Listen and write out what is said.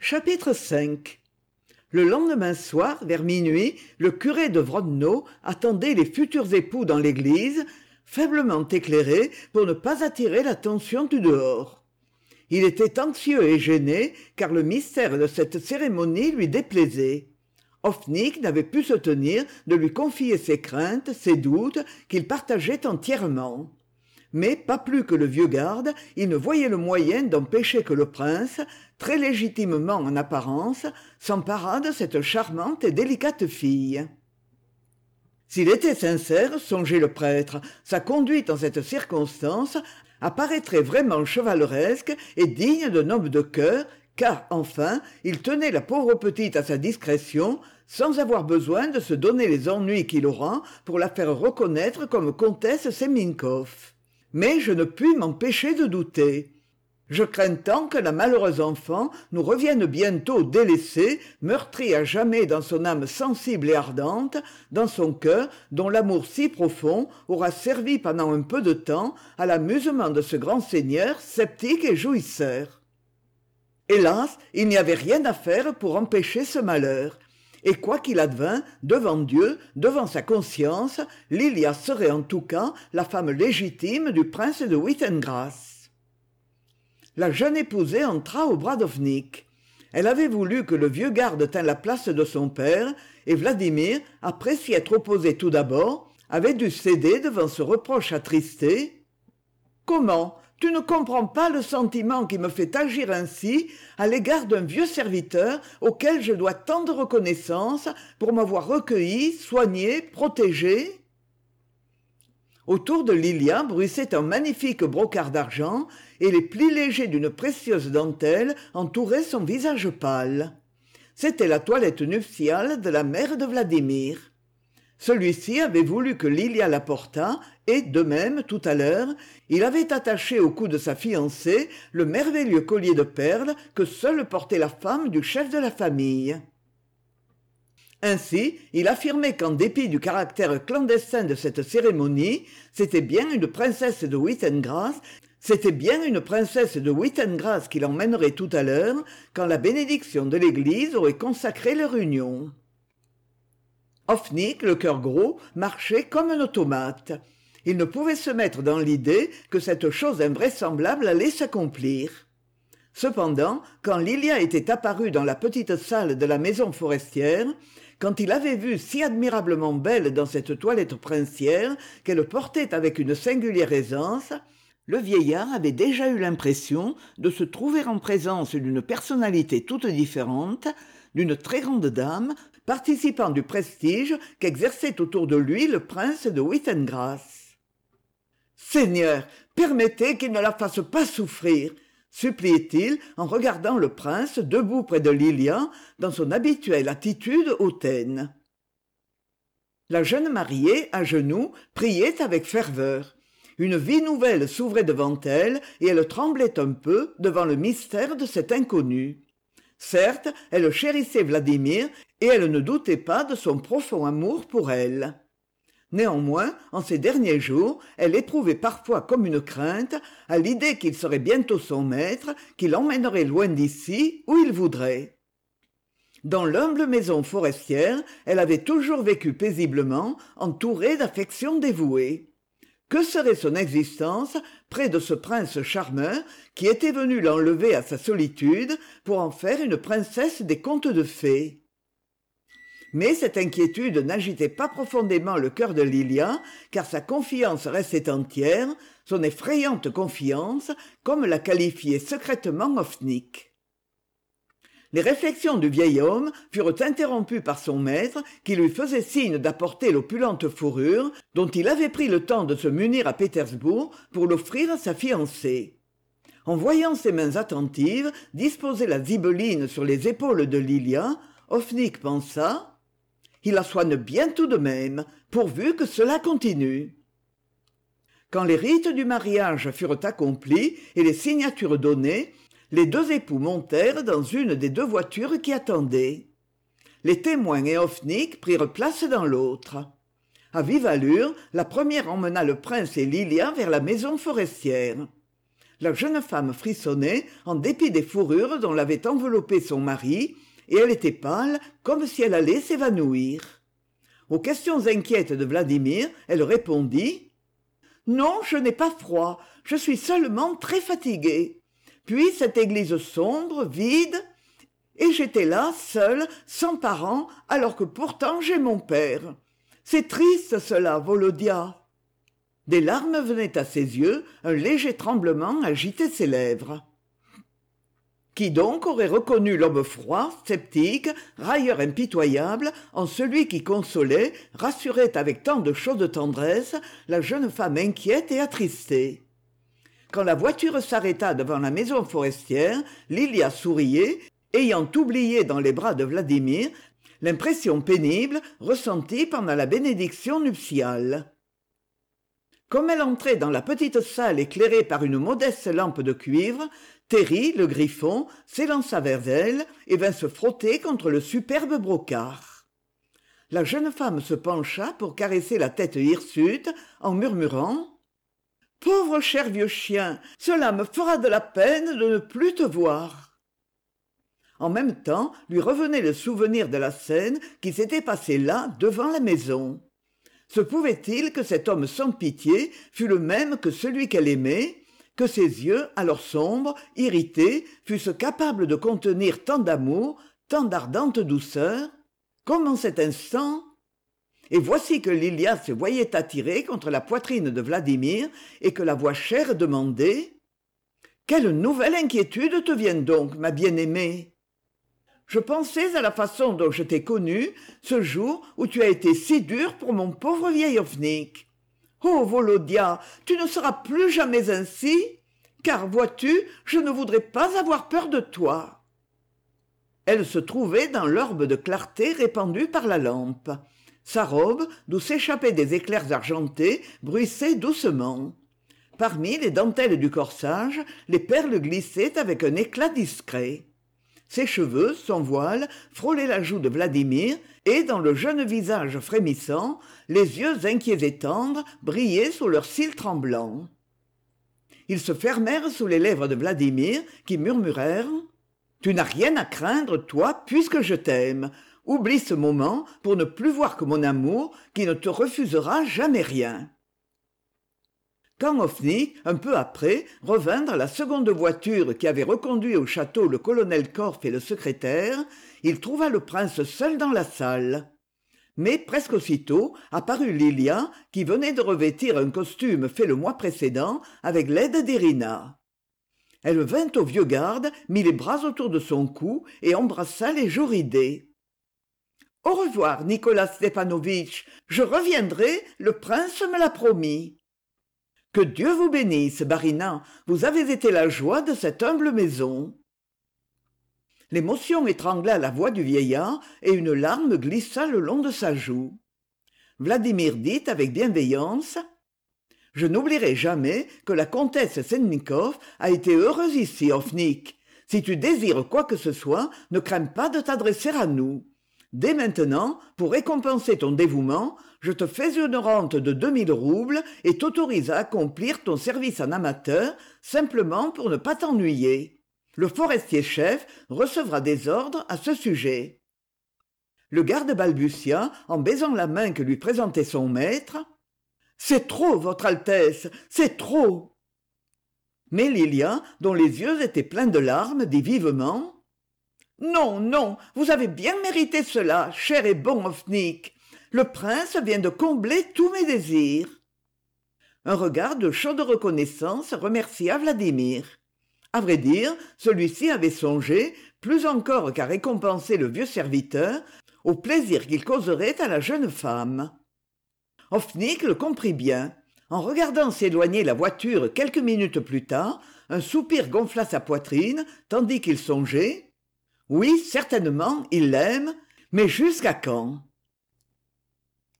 Chapitre 5. Le lendemain soir, vers minuit, le curé de Wrodno attendait les futurs époux dans l'église, faiblement éclairée pour ne pas attirer l'attention du dehors. Il était anxieux et gêné, car le mystère de cette cérémonie lui déplaisait. Hoffnigg n'avait pu se tenir de lui confier ses craintes, ses doutes, qu'il partageait entièrement. Mais pas plus que le vieux garde, il ne voyait le moyen d'empêcher que le prince, très légitimement en apparence, s'emparât de cette charmante et délicate fille. S'il était sincère, songeait le prêtre, sa conduite en cette circonstance apparaîtrait vraiment chevaleresque et digne d'un homme de cœur, car, enfin, il tenait la pauvre petite à sa discrétion, sans avoir besoin de se donner les ennuis qu'il aura pour la faire reconnaître comme comtesse Seminkoff. Mais je ne puis m'empêcher de douter. Je crains tant que la malheureuse enfant nous revienne bientôt délaissée, meurtrie à jamais dans son âme sensible et ardente, dans son cœur dont l'amour si profond aura servi pendant un peu de temps à l'amusement de ce grand seigneur sceptique et jouisseur. Hélas, il n'y avait rien à faire pour empêcher ce malheur. Et quoi qu'il advînt, devant Dieu, devant sa conscience, Lilia serait en tout cas la femme légitime du prince de Wyttengrass. La jeune épousée entra au bras d'Hoffnigg. Elle avait voulu que le vieux garde tînt la place de son père, et Vladimir, après s'y être opposé tout d'abord, avait dû céder devant ce reproche attristé. « Comment ? Tu ne comprends pas le sentiment qui me fait agir ainsi à l'égard d'un vieux serviteur auquel je dois tant de reconnaissance pour m'avoir recueilli, soigné, protégé ?» Autour de Lilia bruissait un magnifique brocart d'argent et les plis légers d'une précieuse dentelle entouraient son visage pâle. C'était la toilette nuptiale de la mère de Vladimir. Celui-ci avait voulu que Lilia la portât et, de même, tout à l'heure, il avait attaché au cou de sa fiancée le merveilleux collier de perles que seule portait la femme du chef de la famille. Ainsi, il affirmait qu'en dépit du caractère clandestin de cette cérémonie, c'était bien une princesse de Wyttengrass qui l'emmènerait tout à l'heure, quand la bénédiction de l'Église aurait consacré leur union. Hoffnigg, le cœur gros, marchait comme un automate. Il ne pouvait se mettre dans l'idée que cette chose invraisemblable allait s'accomplir. Cependant, quand Lilia était apparue dans la petite salle de la maison forestière, quand il avait vu si admirablement belle dans cette toilette princière qu'elle portait avec une singulière aisance, le vieillard avait déjà eu l'impression de se trouver en présence d'une personnalité toute différente, d'une très grande dame, participant du prestige qu'exerçait autour de lui le prince de Wyttengrass. « Seigneur, permettez qu'il ne la fasse pas souffrir !» suppliait-il en regardant le prince debout près de Lilia dans son habituelle attitude hautaine. La jeune mariée, à genoux, priait avec ferveur. Une vie nouvelle s'ouvrait devant elle et elle tremblait un peu devant le mystère de cet inconnu. Certes, elle chérissait Vladimir et elle ne doutait pas de son profond amour pour elle. Néanmoins, en ces derniers jours, elle éprouvait parfois comme une crainte à l'idée qu'il serait bientôt son maître, qu'il l'emmènerait loin d'ici, où il voudrait. Dans l'humble maison forestière, elle avait toujours vécu paisiblement, entourée d'affections dévouées. Que serait son existence près de ce prince charmeur qui était venu l'enlever à sa solitude pour en faire une princesse des contes de fées? Mais cette inquiétude n'agitait pas profondément le cœur de Lilia, car sa confiance restait entière, son effrayante confiance, comme la qualifiait secrètement Hoffnigg. Les réflexions du vieil homme furent interrompues par son maître, qui lui faisait signe d'apporter l'opulente fourrure dont il avait pris le temps de se munir à Pétersbourg pour l'offrir à sa fiancée. En voyant ses mains attentives disposer la zibeline sur les épaules de Lilia, Hoffnigg pensa: il la soigne bien tout de même, pourvu que cela continue. Quand les rites du mariage furent accomplis et les signatures données, les deux époux montèrent dans une des deux voitures qui attendaient. Les témoins et Hoffnigg prirent place dans l'autre. À vive allure, la première emmena le prince et Lilia vers la maison forestière. La jeune femme frissonnait en dépit des fourrures dont l'avait enveloppée son mari, et elle était pâle comme si elle allait s'évanouir. Aux questions inquiètes de Vladimir, elle répondit « Non, je n'ai pas froid, je suis seulement très fatiguée. Puis cette église sombre, vide, et j'étais là, seule, sans parents, alors que pourtant j'ai mon père. C'est triste cela, Volodia. » Des larmes venaient à ses yeux, un léger tremblement agitait ses lèvres. Qui donc aurait reconnu l'homme froid, sceptique, railleur impitoyable, en celui qui consolait, rassurait avec tant de chaude tendresse la jeune femme inquiète et attristée. Quand la voiture s'arrêta devant la maison forestière, Lilia souriait, ayant oublié dans les bras de Vladimir l'impression pénible ressentie pendant la bénédiction nuptiale. Comme elle entrait dans la petite salle éclairée par une modeste lampe de cuivre, Terry, le griffon, s'élança vers elle et vint se frotter contre le superbe brocart. La jeune femme se pencha pour caresser la tête hirsute en murmurant « Pauvre cher vieux chien, cela me fera de la peine de ne plus te voir !» En même temps, lui revenait le souvenir de la scène qui s'était passée là, devant la maison. Se pouvait-il que cet homme sans pitié fût le même que celui qu'elle aimait, que ses yeux, alors sombres, irrités, fussent capables de contenir tant d'amour, tant d'ardente douceur? Comme en cet instant... Et voici que Lilia se voyait attirée contre la poitrine de Vladimir et que la voix chère demandait « Quelle nouvelle inquiétude te vient donc, ma bien-aimée ?» Je pensais à la façon dont je t'ai connue ce jour où tu as été si dur pour mon pauvre vieil Ofnik. Oh, Volodia, tu ne seras plus jamais ainsi, car, vois-tu, je ne voudrais pas avoir peur de toi. Elle se trouvait dans l'orbe de clarté répandue par la lampe. Sa robe, d'où s'échappaient des éclairs argentés, bruissait doucement. Parmi les dentelles du corsage, les perles glissaient avec un éclat discret. Ses cheveux, son voile, frôlaient la joue de Vladimir, et dans le jeune visage frémissant, les yeux inquiets et tendres brillaient sous leurs cils tremblants. Ils se fermèrent sous les lèvres de Vladimir, qui murmurèrent « Tu n'as rien à craindre, toi, puisque je t'aime. Oublie ce moment pour ne plus voir que mon amour, qui ne te refusera jamais rien. » Quand Ofnik, un peu après, revint dans la seconde voiture qui avait reconduit au château le colonel Korff et le secrétaire, il trouva le prince seul dans la salle. Mais presque aussitôt apparut Lilia, qui venait de revêtir un costume fait le mois précédent avec l'aide d'Irina. Elle vint au vieux garde, mit les bras autour de son cou et embrassa les joues ridées. « Au revoir, Nicolas Stepanovitch, je reviendrai, le prince me l'a promis. » « Que Dieu vous bénisse, Barina, vous avez été la joie de cette humble maison. » L'émotion étrangla la voix du vieillard et une larme glissa le long de sa joue. Vladimir dit avec bienveillance « Je n'oublierai jamais que la comtesse Sennikoff a été heureuse ici, Ofnik. Si tu désires quoi que ce soit, ne crains pas de t'adresser à nous. Dès maintenant, pour récompenser ton dévouement, je te fais une rente de 2000 roubles et t'autorise à accomplir ton service en amateur simplement pour ne pas t'ennuyer. Le forestier-chef recevra des ordres à ce sujet. » Le garde balbutia, en baisant la main que lui présentait son maître. « C'est trop, Votre Altesse, c'est trop !» Mais Lilia, dont les yeux étaient pleins de larmes, dit vivement « Non, non, vous avez bien mérité cela, cher et bon Ofnik. Le prince vient de combler tous mes désirs. » Un regard de chaude reconnaissance remercia Vladimir. À vrai dire, celui-ci avait songé, plus encore qu'à récompenser le vieux serviteur, au plaisir qu'il causerait à la jeune femme. Ofnik le comprit bien. En regardant s'éloigner la voiture quelques minutes plus tard, un soupir gonfla sa poitrine, tandis qu'il songeait. Oui, certainement, il l'aime, mais jusqu'à quand?